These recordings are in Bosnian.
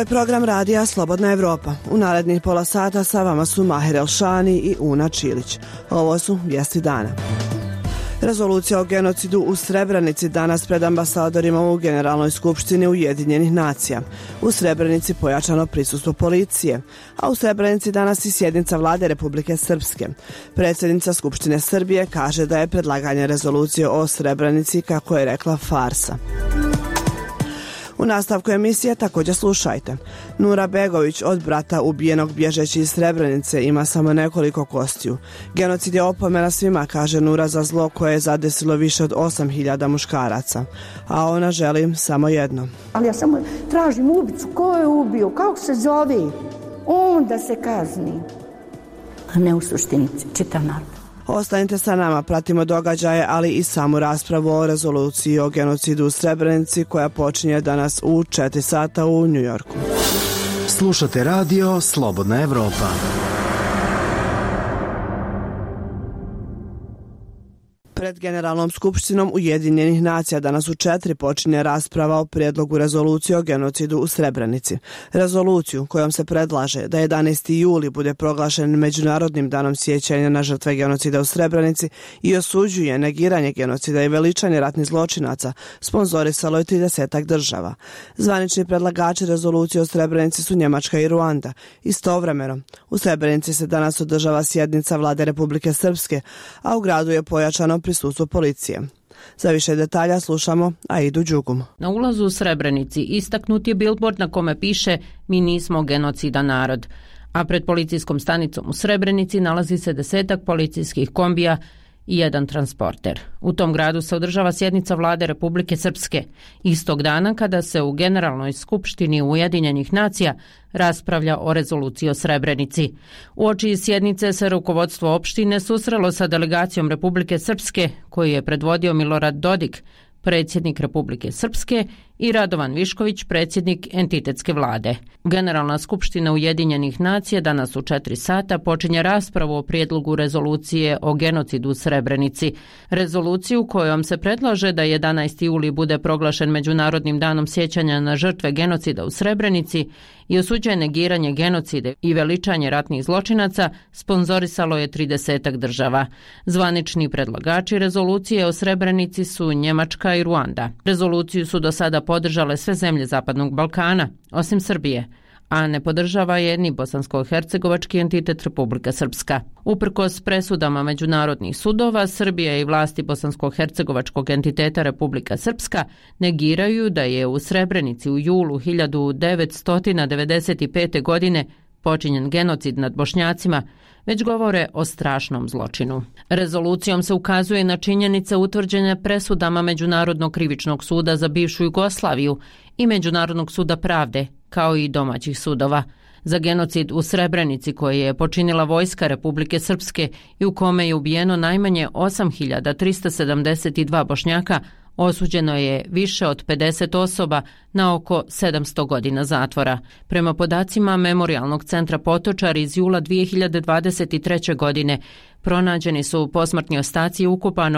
program radija Slobodna Evropa. U narednih pola sata sa vama su Maher Elšani i Una Čilić. Ovo su vijesti dana. Rezolucija o genocidu u Srebrenici danas pred ambasadorima u Generalnoj skupštini Ujedinjenih nacija. U Srebrenici pojačano prisustvo policije, a u Srebrenici danas i sjednica vlade Republike Srpske. Predsjednica Skupštine Srbije kaže da je predlaganje rezolucije o Srebrenici, kako je rekla, farsa. U nastavku emisije također slušajte. Nura Begović, od brata ubijenog bježeći iz Srebrenice, ima samo nekoliko kostiju. Genocid je opomena svima, kaže Nura, za zlo koje je zadesilo više od 8.000 muškaraca. A ona želi samo jedno. Ali ja samo tražim ubicu, ko je ubio, kako se zove, onda se kazni. A ne u suštini čitav narod. Ostanite sa nama, pratimo događaje, ali i samu raspravu o rezoluciji o genocidu u Srebrenici koja počinje danas u 4 sata u Njujorku. Slušate radio Slobodna Evropa. Pred Generalnom skupštinom Ujedinjenih nacija danas u 4 počinje rasprava o prijedlogu rezolucije o genocidu u Srebrenici. Rezoluciju kojom se predlaže da 11. juli bude proglašen Međunarodnim danom sjećanja na žrtve genocida u Srebrenici i osuđuje negiranje genocida i veličanje ratnih zločinaca, sponzorisalo je 30 država. Zvanični predlagači rezolucije o Srebrenici su Njemačka i Ruanda. Istovremeno, u Srebrenici se danas održava sjednica vlade Republike Srpske, a u gradu je pojačano prisustvo policije. Za više detalja slušamo Aidu Đugum. Na ulazu u Srebrenici istaknut je bilbord na kome piše "Mi nismo genocidan narod", a pred policijskom stanicom u Srebrenici nalazi se 10 policijskih kombija i 1 transporter. U tom gradu se održava sjednica vlade Republike Srpske, istog dana kada se u Generalnoj skupštini Ujedinjenih nacija raspravlja o rezoluciji o Srebrenici. Uoči sjednice se rukovodstvo opštine susrelo sa delegacijom Republike Srpske, koju je predvodio Milorad Dodik, predsjednik Republike Srpske, i Radovan Višković, predsjednik entitetske vlade. Generalna skupština Ujedinjenih nacija danas u 4 sata počinje raspravu o prijedlogu rezolucije o genocidu u Srebrenici. Rezoluciju kojom se predlaže da 11. juli bude proglašen Međunarodnim danom sjećanja na žrtve genocida u Srebrenici i osuđuje negiranje genocida i veličanje ratnih zločinaca, sponzorisalo je 30 država. Zvanični predlagači rezolucije o Srebrenici su Njemačka i Ruanda. Rezoluciju su do sada podržale sve zemlje Zapadnog Balkana, osim Srbije, a ne podržava je ni bosansko-hercegovački entitet Republika Srpska. Uprkos presudama međunarodnih sudova, Srbija i vlasti bosansko-hercegovačkog entiteta Republika Srpska negiraju da je u Srebrenici u julu 1995. godine počinjen genocid nad Bošnjacima, već govore o strašnom zločinu. Rezolucijom se ukazuje na činjenice utvrđene presudama Međunarodnog krivičnog suda za bivšu Jugoslaviju i Međunarodnog suda pravde, kao i domaćih sudova. Za genocid u Srebrenici koji je počinila vojska Republike Srpske i u kome je ubijeno najmanje 8.372 Bošnjaka, osuđeno je više od 50 osoba na oko 700 godina zatvora. Prema podacima Memorijalnog centra Potočar iz jula 2023. godine, pronađeni su posmrtni ostaci i ukopano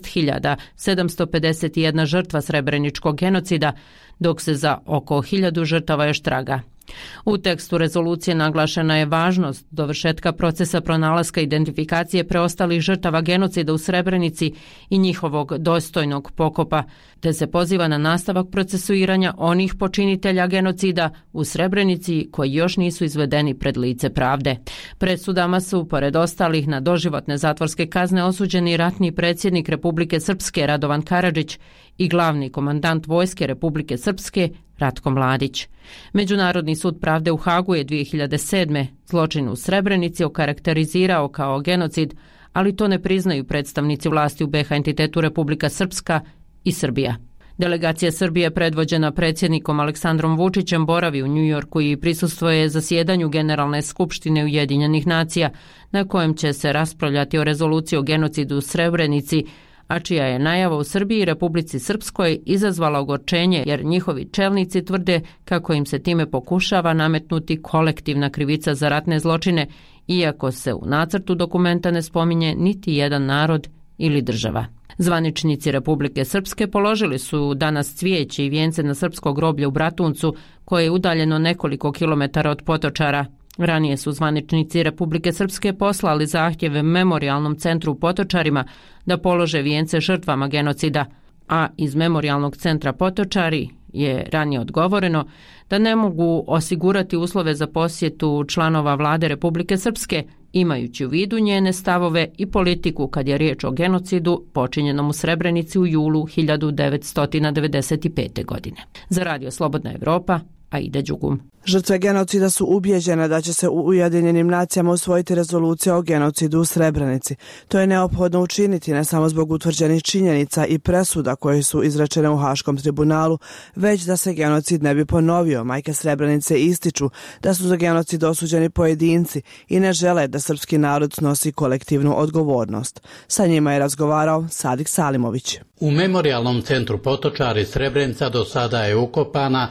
6.751 žrtva srebreničkog genocida, dok se za oko 1.000 žrtava još traga. U tekstu rezolucije naglašena je važnost dovršetka procesa pronalaska i identifikacije preostalih žrtava genocida u Srebrenici i njihovog dostojnog pokopa, te se poziva na nastavak procesuiranja onih počinitelja genocida u Srebrenici koji još nisu izvedeni pred lice pravde. Presudama su, pored ostalih, na doživotne zatvorske kazne osuđeni ratni predsjednik Republike Srpske Radovan Karadžić i glavni komandant vojske Republike Srpske Ratko Mladić. Međunarodni sud pravde u Hagu je 2007. zločin u Srebrenici okarakterizirao kao genocid, ali to ne priznaju predstavnici vlasti u BiH entitetu Republika Srpska i Srbija. Delegacija Srbije predvođena predsjednikom Aleksandrom Vučićem boravi u Njujorku i prisustvuje zasjedanju Generalne skupštine Ujedinjenih nacija, na kojem će se raspravljati o rezoluciji o genocidu u Srebrenici, a čija je najava u Srbiji i Republici Srpskoj izazvala ogorčenje jer njihovi čelnici tvrde kako im se time pokušava nametnuti kolektivna krivica za ratne zločine, iako se u nacrtu dokumenta ne spominje niti jedan narod ili država. Zvaničnici Republike Srpske položili su danas cvijeće i vijence na srpsko groblje u Bratuncu, koje je udaljeno nekoliko kilometara od Potočara. Ranije su zvaničnici Republike Srpske poslali zahtjeve Memorijalnom centru u Potočarima da polože vijence žrtvama genocida, a iz Memorijalnog centra Potočari je ranije odgovoreno da ne mogu osigurati uslove za posjetu članova vlade Republike Srpske, imajući u vidu njene stavove i politiku kad je riječ o genocidu počinjenom u Srebrenici u julu 1995. godine. Za Radio Slobodna Evropa, Aida Đugum. Žrtve genocida su ubijeđene da će se u Ujedinjenim nacijama usvojiti rezolucija o genocidu u Srebrenici. To je neophodno učiniti ne samo zbog utvrđenih činjenica i presuda koje su izrečene u Haškom tribunalu, već da se genocid ne bi ponovio. Majke Srebrenice ističu da su za genocid osuđeni pojedinci i ne žele da srpski narod snosi kolektivnu odgovornost. Sa njima je razgovarao Sadik Salimović. U Memorijalnom centru Potočari Srebrenica do sada je ukopana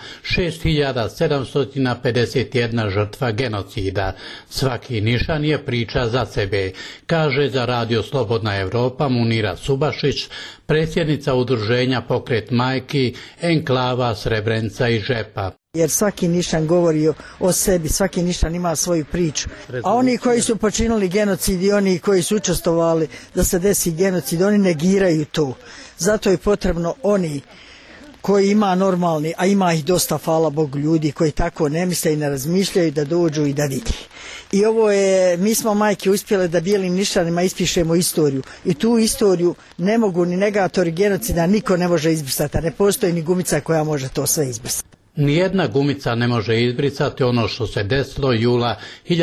6751 žrtva genocida. Svaki nišan je priča za sebe, kaže za Radio Slobodna Evropa Munira Subašić, predsjednica udruženja Pokret majki, Enklava Srebrenica i Žepa. Jer svaki nišan govori o sebi, svaki nišan ima svoju priču. A oni koji su počinili genocid i oni koji su učestvovali da se desi genocid, oni negiraju to. Zato je potrebno oni koji ima normalni, a ima ih dosta, hvala Bogu, ljudi koji tako ne misle i ne razmišljaju, da dođu i da vidi. I ovo je, mi smo majke uspjele da bijelim nišanima ispišemo istoriju. I tu istoriju ne mogu ni negatori genocida, niko ne može izbrisati, a ne postoji ni gumica koja može to sve izbrisati. Nijedna gumica ne može izbrisati ono što se desilo jula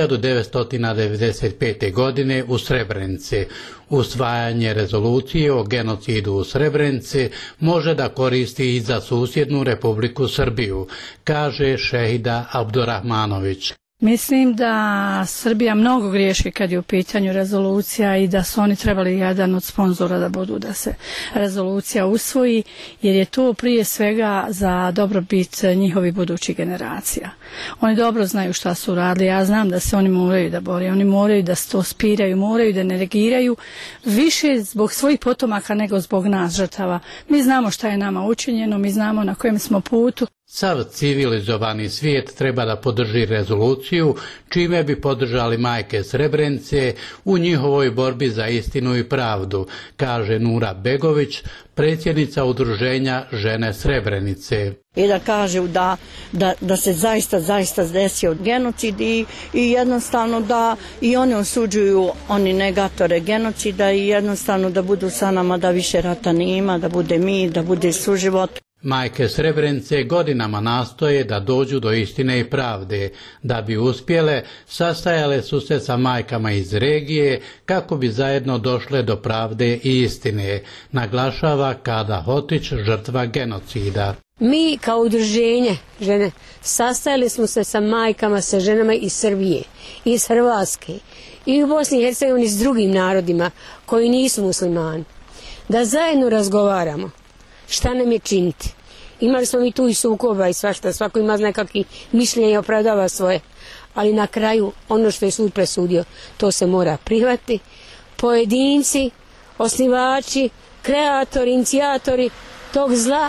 1995. godine u Srebrenici. Usvajanje rezolucije o genocidu u Srebrenici može da koristi i za susjednu Republiku Srbiju, kaže Šehida Abdurahmanović. Mislim da Srbija mnogo griješi kad je u pitanju rezolucija i da su oni trebali jedan od sponzora da budu da se rezolucija usvoji, jer je to prije svega za dobrobit njihovih budućih generacija. Oni dobro znaju šta su radili, ja znam da se oni moraju da bore, oni moraju da to spiraju, moraju da ne negiraju, više zbog svojih potomaka nego zbog nas žrtava. Mi znamo šta je nama učinjeno, mi znamo na kojem smo putu. Sav civilizovani svijet treba da podrži rezoluciju, čime bi podržali majke Srebrenice u njihovoj borbi za istinu i pravdu, kaže Nura Begović, predsjednica udruženja Žene Srebrenice. I da kažu da se zaista desio genocid i jednostavno da i oni osuđuju oni negatore genocida i jednostavno da budu sa nama, da više rata nima, da bude mir, da bude suživot. Majke Srebrenice godinama nastoje da dođu do istine i pravde. Da bi uspjele, sastajale su se sa majkama iz regije kako bi zajedno došle do pravde i istine, naglašava Kada Hotić, žrtva genocida. Mi kao udruženje žene sastajali smo se sa majkama, sa ženama iz Srbije, iz Hrvatske i u Bosni i Hercegovini s drugim narodima koji nisu muslimani. Da zajedno razgovaramo šta nam je činiti. Imali smo mi tu i sukoba i svašta, svako ima nekakve mišljenje i opravdava svoje, ali na kraju ono što je sud presudio, to se mora prihvatiti. Pojedinci, osnivači, kreatori, inicijatori tog zla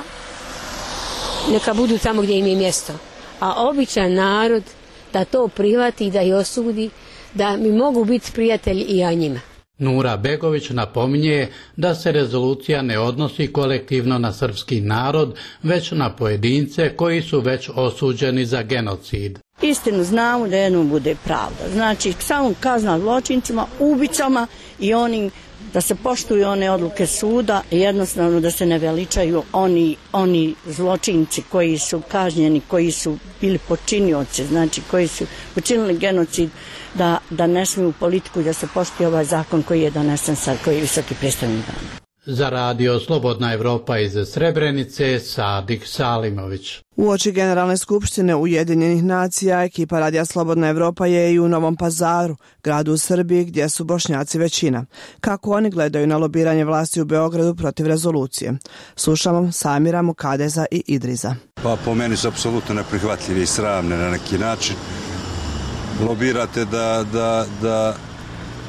neka budu tamo gdje im je mjesto. A običan narod da to prihvati, da ih osudi, da mi mogu biti prijatelji i ja njima. Nura Begović napominje da se rezolucija ne odnosi kolektivno na srpski narod, već na pojedince koji su već osuđeni za genocid. Istinu znamo da jednom bude pravda. Znači, samo kazna zločincima, ubicama i onim da se poštuju one odluke suda i jednostavno da se ne veličaju oni zločinci koji su kažnjeni, koji su bili počinioci, znači koji su počinili genocid, da ne smiju u politiku i da se poštuje ovaj zakon koji je donesen sad, koji je visoki predstavnik dana. Za Radio Slobodna Evropa iz Srebrenice, Sadik Salimović. Uoči Generalne skupštine Ujedinjenih nacija, ekipa Radija Slobodna Evropa je i u Novom Pazaru, gradu u Srbiji gdje su Bošnjaci većina. Kako oni gledaju na lobiranje vlasti u Beogradu protiv rezolucije? Slušamo Samira, Mukadeza i Idriza. Pa po meni su apsolutno neprihvatljivi i sramne na neki način. Lobirate da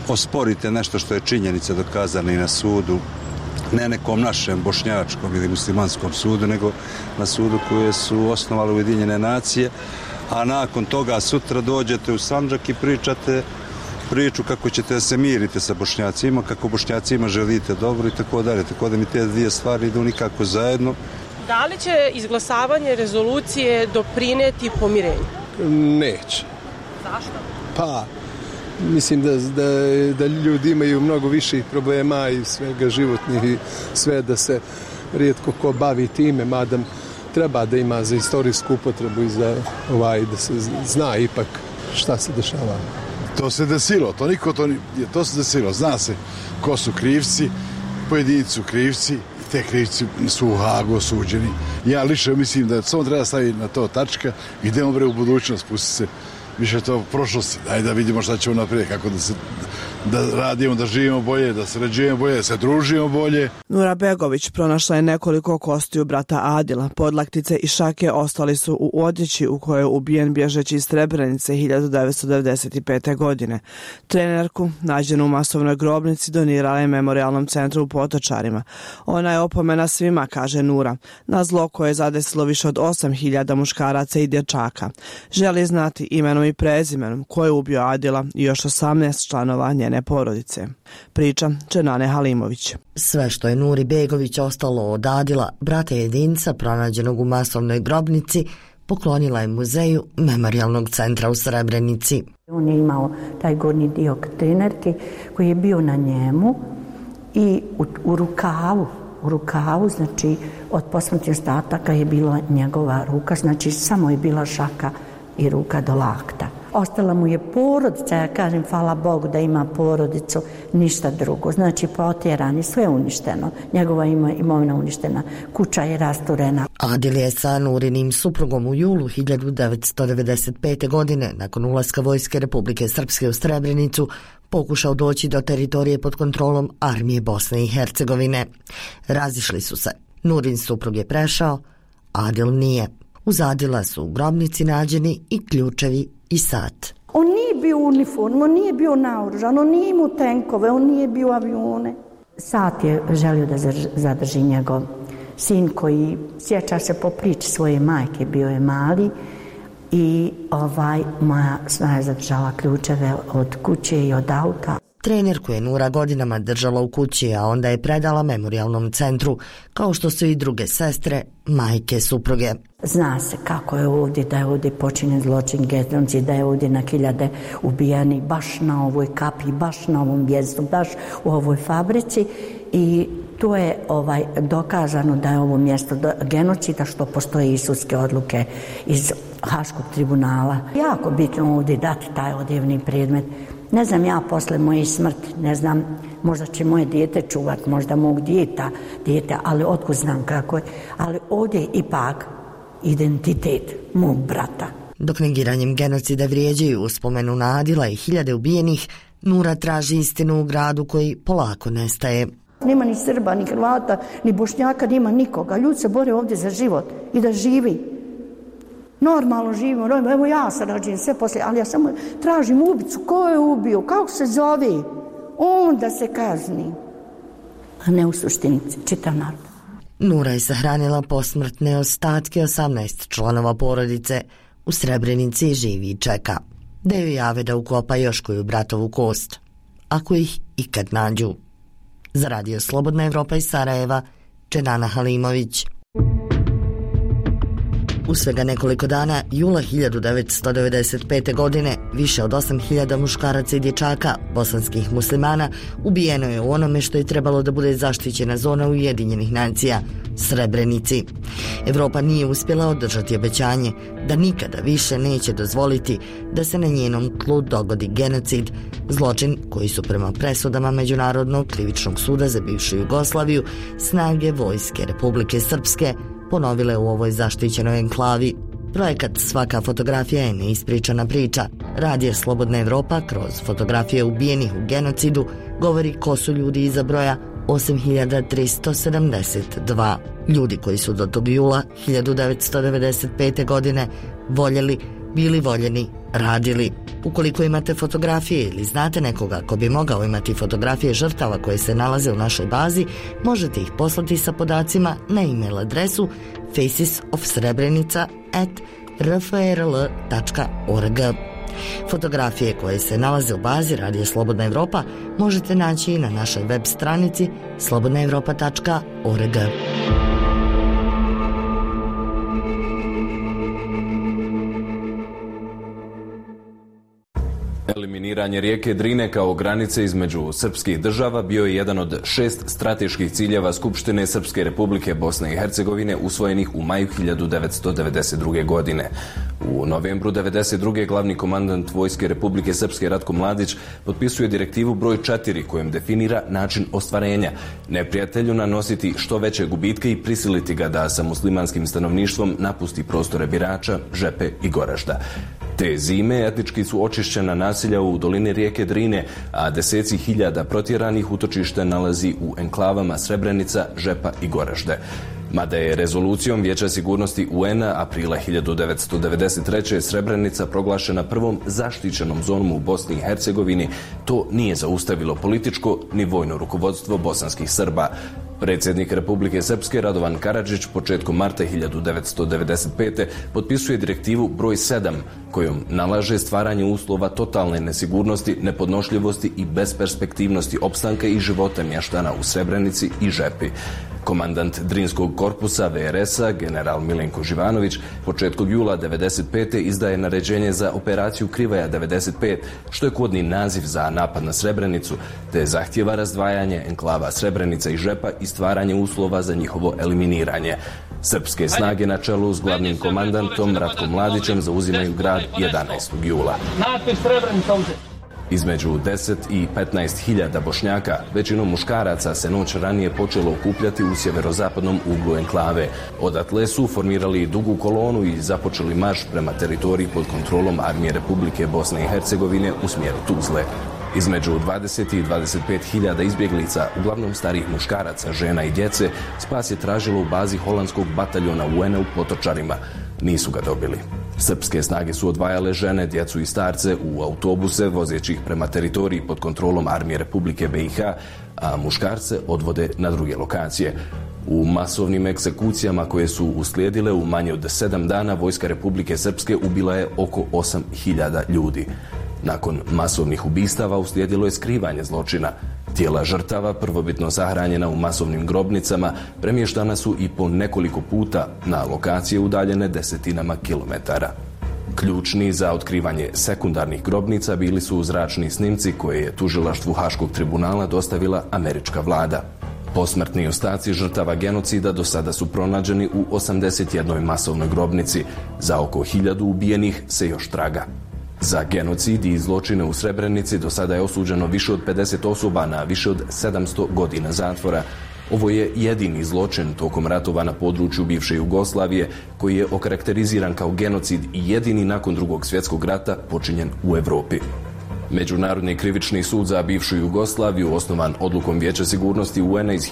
osporite nešto što je činjenica dokazana i na sudu, ne nekom našem bošnjačkom ili muslimanskom sudu, nego na sudu koje su osnovale Ujedinjene nacije, a nakon toga sutra dođete u Sandžak i pričate priču kako ćete se miriti sa Bošnjacima, kako Bošnjacima želite dobro i tako dalje. Tako da mi te dvije stvari idu nikako zajedno. Da li će izglasavanje rezolucije doprineti pomirenju? Neće. Zašto? Pa, mislim da ljudi imaju mnogo viših problema i svega životnih i sve, da se rijetko ko bavi time, mada treba da ima za istorijsku upotrebu i za da se zna ipak šta se dešava. To se desilo, to se desilo. Zna se ko su krivci, pojedinci su krivci, te krivci su u Hagu osuđeni. Ja lično mislim da samo treba staviti na to tačka i idemo bre u budućnost, pusti se više to u prošlosti. Daj da vidimo šta ćemo naprijed, kako da radimo, da živimo bolje, da sređujemo bolje, da se družimo bolje. Nura Begović pronašla je nekoliko kostiju brata Adila. Podlaktice i šake ostali su u odjeći u kojoj je ubijen bježeći iz Srebrenice 1995. godine. Trenerku, nađenu u masovnoj grobnici, donirala je Memorijalnom centru u Potočarima. Ona je opomena svima, kaže Nura, na zlo koje je zadesilo više od 8.000 muškaraca i dječaka. Želi znati imenom i prezimenom ko je ubio Adila i još 18 članova njene porodice. Priča Čenane Halimović. Sve što je Nuri Begović ostalo od Adila, brata jedinca pronađenog u masovnoj grobnici, poklonila je muzeju Memorijalnog centra u Srebrenici. On je imao taj gornji dio trenerke koji je bio na njemu i u rukavu, znači od posmrtnih ostataka je bila njegova ruka, znači samo je bila šaka i ruka do lakta. Ostala mu je porodica, ja kažem hvala Bogu da ima porodicu, ništa drugo. Znači potjeran je, sve uništeno. Njegova imovina uništena, kuća je rasturena. Adil je sa Nurinim suprugom u julu 1995. godine, nakon ulaska vojske Republike Srpske u Srebrenicu, pokušao doći do teritorije pod kontrolom armije Bosne i Hercegovine. Razišli su se. Nurin suprug je prešao, Adil nije. Uz Adila su u grobnici nađeni i ključevi i sat. On nije bio u uniformu, on nije bio naoružan, on nije imao tenkove, on nije bio avione. Sat je želio da zadrži njegov sin koji, sjeća se po priči svoje majke, bio je mali i moja snaja je zadržala ključeve od kuće i od auta. Trenerku je Nura godinama držala u kući, a onda je predala Memorijalnom centru, kao što su i druge sestre, majke, supruge. Zna se kako je ovdje, da je ovdje počinjen zločin, genocid, da je ovdje na hiljade ubijani baš na ovoj kapi, baš na ovom mjestu, baš u ovoj fabrici i to je dokazano da je ovo mjesto genocida, što postoje i sudske odluke iz Haškog tribunala. Jako bitno ovdje dati taj odjevni predmet. Ne znam ja posle moje smrti, ne znam, možda će moje dijete čuvat, možda mog dijete, ali otkud znam kako je. Ali ovdje je ipak identitet mog brata. Dok negiranjem genocida vrijeđaju uspomenu na Adila i hiljade ubijenih, Nura traži istinu u gradu koji polako nestaje. Nema ni Srba, ni Hrvata, ni Bošnjaka, nema nikoga. Ljudi se bore ovdje za život i da živi. Normalno živimo, evo ja sam rađen sve poslije, ali ja samo tražim ubicu, ko je ubio, kako se zove, on da se kazni, a ne u suštini čitav narod. Nura je sahranila posmrtne ostatke 18 članova porodice, u Srebrenici živi i čeka, da joj jave da ukopa još koju bratovu kost, ako ih ikad nađu. Za Radio Slobodna Evropa iz Sarajeva, Čenana Halimović. U svega nekoliko dana, jula 1995. godine, više od 8.000 muškaraca i dječaka, bosanskih muslimana, ubijeno je u onome što je trebalo da bude zaštićena zona Ujedinjenih nacija, Srebrenici. Evropa nije uspjela održati obećanje da nikada više neće dozvoliti da se na njenom tlu dogodi genocid, zločin koji su prema presudama Međunarodnog krivičnog suda za bivšu Jugoslaviju snage vojske Republike Srpske ponovile u ovoj zaštićenoj enklavi. Projekat Svaka fotografija je neispričana priča. Radio Slobodna Evropa kroz fotografije ubijenih u genocidu govori ko su ljudi iza broja 8.372. Ljudi koji su do tog jula 1995. godine voljeli, bili voljeni radili. Ukoliko imate fotografije ili znate nekoga ko bi mogao imati fotografije žrtava koje se nalaze u našoj bazi, možete ih poslati sa podacima na e-mail adresu facesofsrebrenica@rfrl.org. Fotografije koje se nalaze u bazi Radio Slobodna Evropa možete naći i na našoj web stranici slobodnaevropa.org. Eliminiranje rijeke Drine kao granice između srpskih država bio je jedan od 6 strateških ciljeva Skupštine Srpske Republike Bosne i Hercegovine usvojenih u maju 1992. godine. U novembru 1992. glavni komandant Vojske Republike Srpske Ratko Mladić potpisuje direktivu broj 4 kojom definira način ostvarenja. Neprijatelju nanositi što veće gubitke i prisiliti ga da sa muslimanskim stanovništvom napusti prostore Birača, Žepe i Goražda. Te zime etnički su očišćena naselja u dolini rijeke Drine, a deseci hiljada protjeranih utočište nalazi u enklavama Srebrenica, Žepa i Goražde. Mada je rezolucijom Vijeća sigurnosti UN-a aprila 1993. Srebrenica proglašena prvom zaštićenom zonom u Bosni i Hercegovini, to nije zaustavilo političko ni vojno rukovodstvo bosanskih Srba. Predsjednik Republike Srpske Radovan Karadžić početkom marta 1995. potpisuje direktivu broj 7 kojom nalaže stvaranje uslova totalne nesigurnosti, nepodnošljivosti i besperspektivnosti opstanka i života mještana u Srebrenici i Žepi. Komandant Drinskog korpusa VRS-a, general Milenko Živanović, početkom jula 1995. izdaje naređenje za operaciju Krivaja 95, što je kodni naziv za napad na Srebrenicu, te zahtjeva razdvajanje enklava Srebrenica i Žepa i stvaranje uslova za njihovo eliminiranje. Srpske snage na čelu s glavnim komandantom Ratkom Mladićem zauzimaju grad 11. jula. Između 10 i 15 hiljada Bošnjaka, većinom muškaraca, se noć ranije počelo okupljati u sjeverozapadnom uglu enklave. Odatle su formirali dugu kolonu i započeli marš prema teritoriji pod kontrolom Armije Republike Bosne i Hercegovine u smjeru Tuzle. Između 20 i 25 hiljada izbjeglica, uglavnom starijih muškaraca, žena i djece, spas je tražilo u bazi holandskog bataljona UN-a u Potočarima. Nisu ga dobili. Srpske snage su odvajale žene, djecu i starce u autobuse vozeći ih prema teritoriji pod kontrolom Armije Republike BiH, a muškarce odvode na druge lokacije. U masovnim egzekucijama koje su uslijedile u manje od 7 dana Vojska Republike Srpske ubila je oko 8.000 ljudi. Nakon masovnih ubistava uslijedilo je skrivanje zločina. Tijela žrtava, prvobitno sahranjena u masovnim grobnicama, premještana su i po nekoliko puta na lokacije udaljene desetinama kilometara. Ključni za otkrivanje sekundarnih grobnica bili su zračni snimci koje je tužilaštvu Haškog tribunala dostavila američka vlada. Posmrtni ostaci žrtava genocida do sada su pronađeni u 81 masovnoj grobnici. Za oko 1000 ubijenih se još traga. Za genocid i zločine u Srebrenici do sada je osuđeno više od 50 osoba na više od 700 godina zatvora. Ovo je jedini zločin tokom ratova na području bivše Jugoslavije koji je okarakteriziran kao genocid i jedini nakon Drugog svjetskog rata počinjen u Europi. Međunarodni krivični sud za bivšu Jugoslaviju, osnovan odlukom Vijeća sigurnosti UN-a iz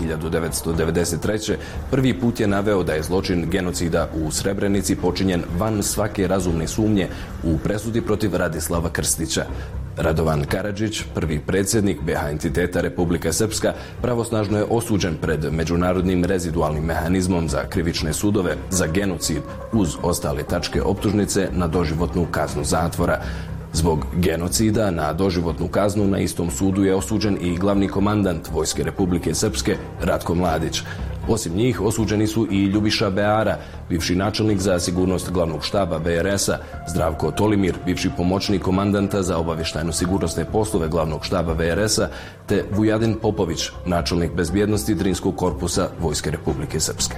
1993. prvi put je naveo da je zločin genocida u Srebrenici počinjen van svake razumne sumnje u presudi protiv Radislava Krstića. Radovan Karadžić, prvi predsjednik BiH entiteta Republika Srpska, pravosnažno je osuđen pred Međunarodnim rezidualnim mehanizmom za krivične sudove za genocid uz ostale tačke optužnice na doživotnu kaznu zatvora. Zbog genocida na doživotnu kaznu na istom sudu je osuđen i glavni komandant Vojske Republike Srpske Ratko Mladić. Osim njih osuđeni su i Ljubiša Beara, bivši načelnik za sigurnost glavnog štaba BRS-a, Zdravko Tolimir, bivši pomoćnik komandanta za obavještajno-sigurnosne poslove glavnog štaba BRS-a, te Vujadin Popović, načelnik bezbjednosti Drinskog korpusa Vojske Republike Srpske.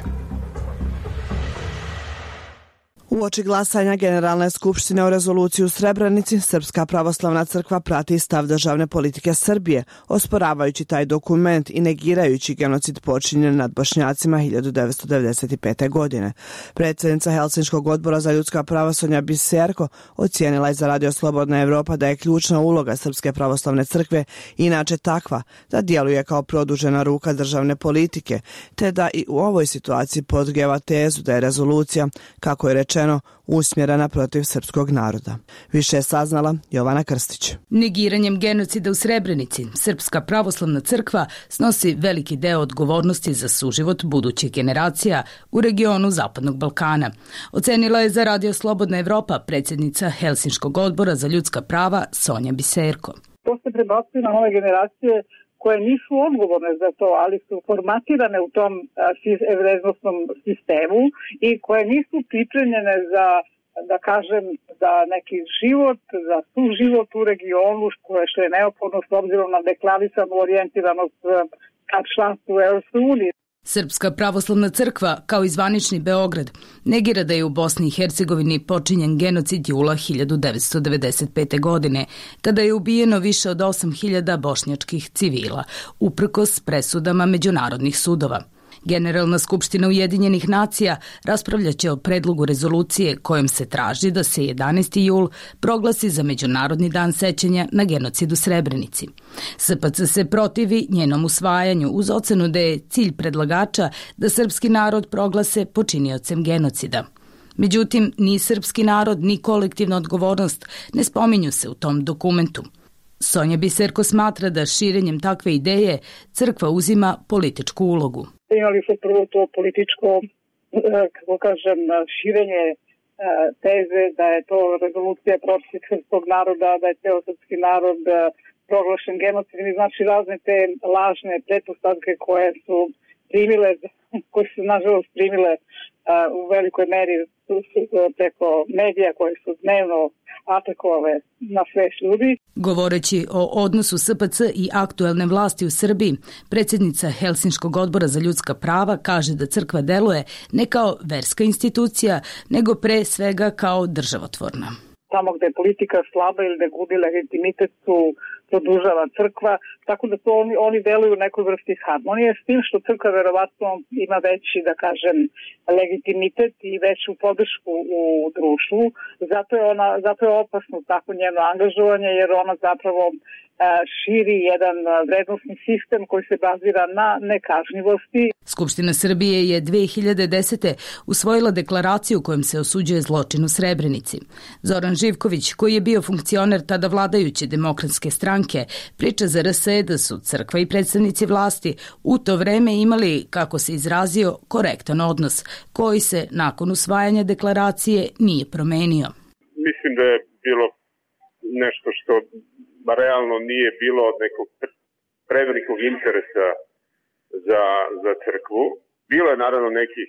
Uoči glasanja Generalne skupštine o rezoluciji u Srebrenici, Srpska pravoslavna crkva prati stav državne politike Srbije, osporavajući taj dokument i negirajući genocid počinjen nad Bošnjacima 1995. godine. Predsjednica Helsinškog odbora za ljudska prava Sonja Biserko ocijenila je za Radio Slobodna Evropa da je ključna uloga Srpske pravoslavne crkve inače takva da djeluje kao produžena ruka državne politike, te da i u ovoj situaciji podgrijeva tezu da je rezolucija, kako je rečeno rečeno usmjerena protiv srpskog naroda. Više je saznala Jovana Krstić. Negiranjem genocida u Srebrenici, Srpska pravoslavna crkva snosi veliki deo odgovornosti za suživot budućih generacija u regionu Zapadnog Balkana. Ocenila je za Radio Slobodna Evropa predsjednica Helsinškog odbora za ljudska prava Sonja Biserko. To se prebacuje na nove generacije koje nisu odgovorne za to, ali su formatirane u tom vrednostnom sistemu i koje nisu pripremljene za, da kažem, za neki život, za suživot u regionu, što je neophodno s obzirom na deklarisanu orijentiranost ka članstvu u Europskoj uniji. Srpska pravoslavna crkva, kao i zvanični Beograd, negira da je u Bosni i Hercegovini počinjen genocid jula 1995. godine, kada je ubijeno više od 8.000 bošnjačkih civila, uprkos presudama međunarodnih sudova. Generalna skupština Ujedinjenih nacija raspravljaće o predlogu rezolucije kojom se traži da se 11. jul proglasi za Međunarodni dan sećanja na genocid u Srebrenici. SPC se protivi njenom usvajanju uz ocenu da je cilj predlagača da srpski narod proglase počiniocem genocida. Međutim, ni srpski narod, ni kolektivna odgovornost ne spominju se u tom dokumentu. Sonja Biserko smatra da širenjem takve ideje crkva uzima političku ulogu. Imali su prvo to političko, kako kažem, širenje teze da je to rezolucija protiv srpskog naroda, da je ceo srpski narod proglašen genocidnim, znači razne te lažne pretpostavke koje su nažalost primile u velikoj meri preko medija koje su dnevno atakovale na svest ljudi. Govoreći o odnosu SPC i aktuelne vlasti u Srbiji, predsjednica Helsinškog odbora za ljudska prava kaže da crkva deluje ne kao verska institucija, nego pre svega kao državotvorna. Tamo gde je politika slaba ili da gubi legitimitet su produžava crkva, tako da to oni deluju u nekoj vrsti harmonije, s tim što crkva verovatno ima veći, da kažem, legitimitet i veću podršku u društvu. Zato je opasno tako njeno angažovanje, jer ona zapravo širi jedan vrednostni sistem koji se bazira na nekažnjivosti. Skupština Srbije je 2010. usvojila deklaraciju kojom se osuđuje zločin u Srebrenici. Zoran Živković, koji je bio funkcioner tada vladajuće Demokratske stranke, priča za RS da su crkva i predstavnici vlasti u to vreme imali, kako se izrazio, korektan odnos, koji se nakon usvajanja deklaracije nije promenio. Mislim da je bilo nešto što realno nije bilo od nekog prevelikog interesa za crkvu. Bilo je naravno nekih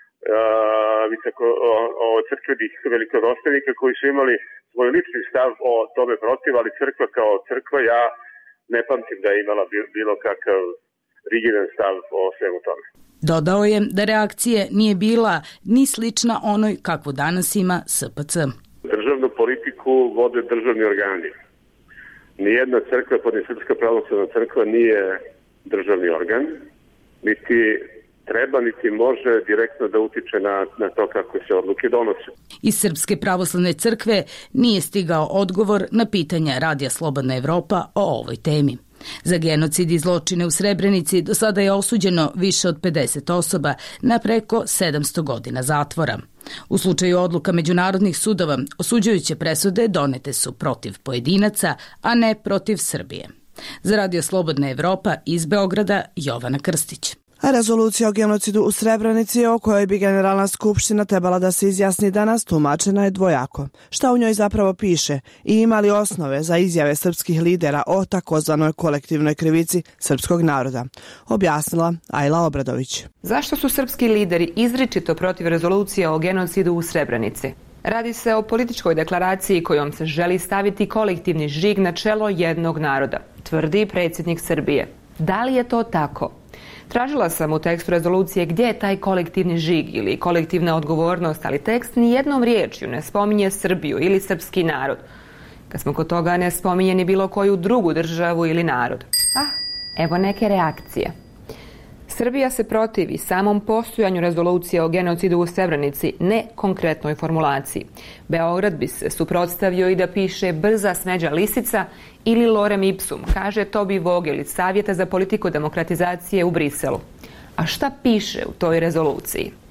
crkvenih velikodostavnika koji su imali svoj lični stav o tome protiv, ali crkva kao crkva, ja ne pamtim da je imala bilo kakav rigidan stav o svemu tome. Dodao je da reakcije nije bila ni slična onoj kakvu danas ima SPC. Državnu politiku vode državni organi. Nijedna crkva, pa ni Srpska pravoslavna crkva, nije državni organ, niti treba, niti može direktno da utiče na to kako se odluke donose. Iz Srpske pravoslavne crkve nije stigao odgovor na pitanja Radija Slobodna Evropa o ovoj temi. Za genocid i zločine u Srebrenici do sada je osuđeno više od 50 osoba na preko 700 godina zatvora. U slučaju odluka međunarodnih sudova, osuđujuće presude donete su protiv pojedinaca, a ne protiv Srbije. Za Radio Slobodna Evropa iz Beograda, Jovana Krstić. A rezolucija o genocidu u Srebrenici, o kojoj bi Generalna skupština trebala da se izjasni danas, tumačena je dvojako. Šta u njoj zapravo piše i ima li osnove za izjave srpskih lidera o takozvanoj kolektivnoj krivici srpskog naroda, objasnila Ajla Obradović. Zašto su srpski lideri izričito protiv rezolucije o genocidu u Srebrenici? Radi se o političkoj deklaraciji kojom se želi staviti kolektivni žig na čelo jednog naroda, tvrdi predsjednik Srbije. Da li je to tako? Tražila sam u tekstu rezolucije gdje je taj kolektivni žig ili kolektivna odgovornost, ali tekst ni jednom riječju ne spominje Srbiju ili srpski narod. Kad smo kod toga, ne spominje ni bilo koju drugu državu ili narod. Evo neke reakcije. Srbija se protivi samom postojanju rezolucije o genocidu u Srebrenici, ne konkretnoj formulaciji. Beograd bi se suprotstavio i da piše brza smeđa lisica ili lorem ipsum, kaže Tobi Vogel iz Savjeta za politiku demokratizacije u Briselu. A šta piše u toj rezoluciji?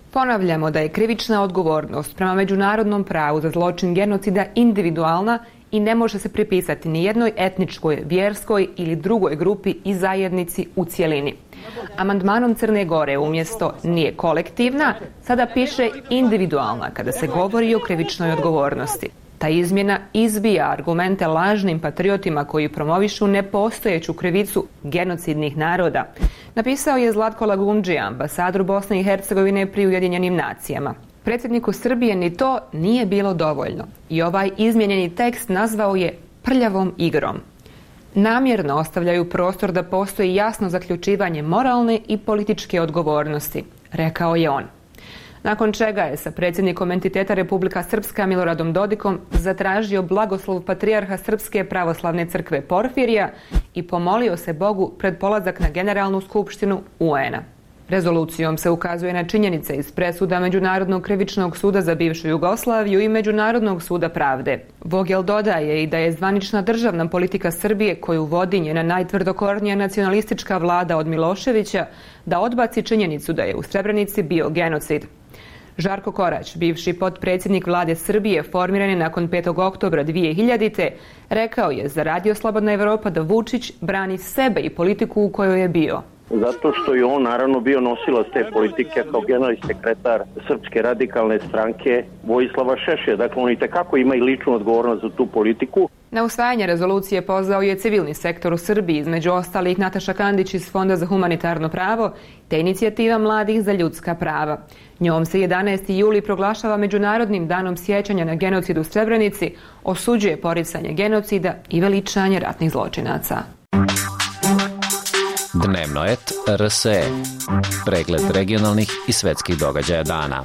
Ponavljamo da je krivična odgovornost prema međunarodnom pravu za zločin genocida individualna i ne može se pripisati ni jednoj etničkoj, vjerskoj ili drugoj grupi i zajednici u cijelini. Amandmanom Crne Gore umjesto nije kolektivna, sada piše individualna kada se govori o krivičnoj odgovornosti. Ta izmjena izbija argumente lažnim patriotima koji promovišu nepostojeću krivicu genocidnih naroda. Napisao je Zlatko Lagundžija, ambasador Bosne i Hercegovine pri Ujedinjenim nacijama. Predsjedniku Srbije ni to nije bilo dovoljno i ovaj izmijenjeni tekst nazvao je prljavom igrom. Namjerno ostavljaju prostor da postoji jasno zaključivanje moralne i političke odgovornosti, rekao je on. Nakon čega je sa predsjednikom entiteta Republika Srpska Miloradom Dodikom zatražio blagoslov patrijarha Srpske pravoslavne crkve Porfirija i pomolio se Bogu pred polazak na Generalnu skupštinu UN-a. Rezolucijom se ukazuje na činjenice iz presuda Međunarodnog krivičnog suda za bivšu Jugoslaviju i Međunarodnog suda pravde. Vogel dodaje i da je zvanična državna politika Srbije koju vodi njena najtvrdokornija nacionalistička vlada od Miloševića da odbaci činjenicu da je u Srebrenici bio genocid. Žarko Korać, bivši potpredsjednik vlade Srbije, formiran je nakon 5. oktobra 2000. rekao je za Radio Slobodna Evropa da Vučić brani sebe i politiku u kojoj je bio. Zato što je on naravno bio nosilac te politike kao generalni sekretar Srpske radikalne stranke Vojislava Šešelja. Dakle, on itekako ima i ličnu odgovornost za tu politiku. Na usvajanje rezolucije pozvao je civilni sektor u Srbiji, između ostalih Nataša Kandić iz Fonda za humanitarno pravo te inicijativa mladih za ljudska prava. Njom se 11. juli proglašava Međunarodnim danom sjećanja na genocid u Srebrenici, osuđuje poricanje genocida i veličanje ratnih zločinaca. Dnevno et RSE. Pregled regionalnih i svetskih događaja dana.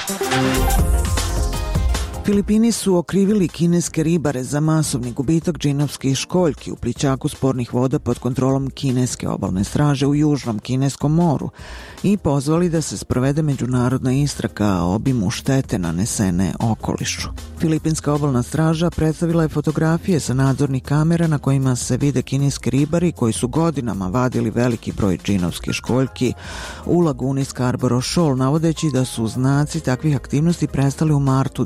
Filipini su okrivili kineske ribare za masovni gubitak džinovskih školjki u plićaku spornih voda pod kontrolom kineske obalne straže u Južnom Kineskom moru i pozvali da se sprovede međunarodna istraga o obimu štete nanesene okolišu. Filipinska obalna straža predstavila je fotografije sa nadzornih kamera na kojima se vide kineski ribari koji su godinama vadili veliki broj džinovskih školjki u laguni Scarborough Shoal, navodeći da su znaci takvih aktivnosti prestali u martu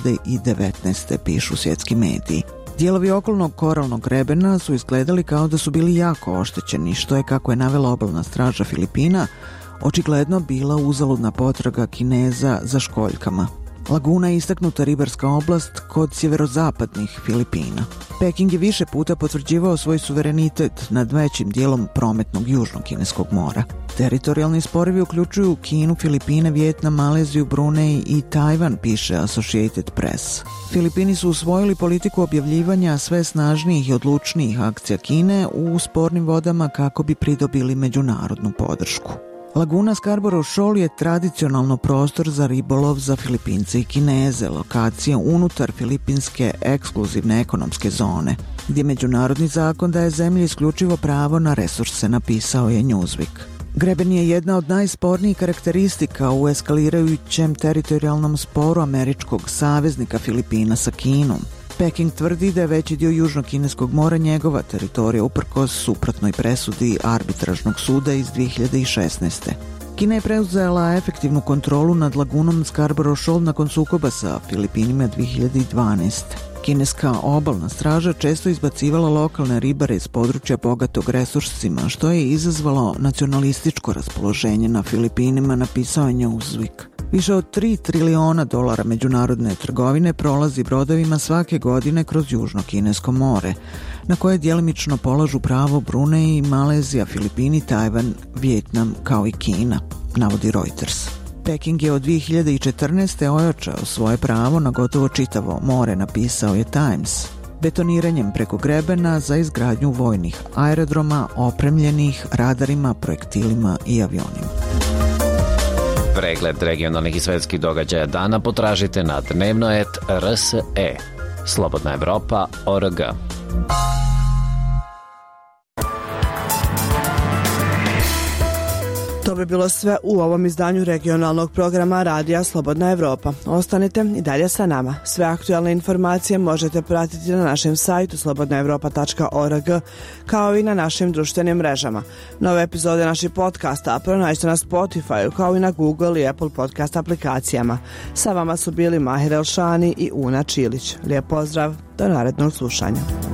2019. pišu svjetski mediji. Dijelovi okolnog koralnog grebena su izgledali kao da su bili jako oštećeni, što je, kako je navela obalna straža Filipina, očigledno bila uzaludna potraga Kineza za školjkama. Laguna je istaknuta ribarska oblast kod sjeverozapadnih Filipina. Peking je više puta potvrđivao svoj suverenitet nad većim dijelom prometnog Južnog Kineskog mora. Teritorijalni sporovi uključuju Kinu, Filipine, Vijetnam, Maleziju, Brunej i Tajvan, piše Associated Press. Filipini su usvojili politiku objavljivanja sve snažnijih i odlučnijih akcija Kine u spornim vodama kako bi pridobili međunarodnu podršku. Laguna Scarborough Shoal je tradicionalno prostor za ribolov za Filipince i Kineze, lokacija unutar filipinske ekskluzivne ekonomske zone, gdje međunarodni zakon daje zemlji isključivo pravo na resurse, napisao je Newsweek. Greben je jedna od najspornijih karakteristika u eskalirajućem teritorijalnom sporu američkog saveznika Filipina sa Kinom. Peking tvrdi da je veći dio Južnog Kineskog mora njegova teritorija uprkos suprotnoj presudi arbitražnog suda iz 2016. Kina je preuzela efektivnu kontrolu nad lagunom Scarborough Shoal nakon sukoba sa Filipinima 2012. Kineska obalna straža često izbacivala lokalne ribare iz područja bogatog resursima, što je izazvalo nacionalističko raspoloženje na Filipinima, napisao je Newsweek. Više od $3 trilijona međunarodne trgovine prolazi brodovima svake godine kroz Južno Kinesko more, na koje djelimično polažu pravo Brunej, Malezija, Filipini, Tajvan, Vijetnam kao i Kina, navodi Reuters. Peking je od 2014. ojačao svoje pravo na gotovo čitavo more, napisao je Times, betoniranjem preko grebena za izgradnju vojnih aerodroma opremljenih radarima, projektilima i avionima. Pregled regionalnih i svetskih događaja dana potražite na dnevnoet.rse. Slobodna Evropa.org. To bi bilo sve u ovom izdanju regionalnog programa Radija Slobodna Evropa. Ostanite i dalje sa nama. Sve aktualne informacije možete pratiti na našem sajtu slobodnaevropa.org, kao i na našim društvenim mrežama. Nove epizode naših podcasta pronađite na Spotify, kao i na Google i Apple podcast aplikacijama. Sa vama su bili Mahir Elšani i Una Čilić. Lijep pozdrav, do narednog slušanja.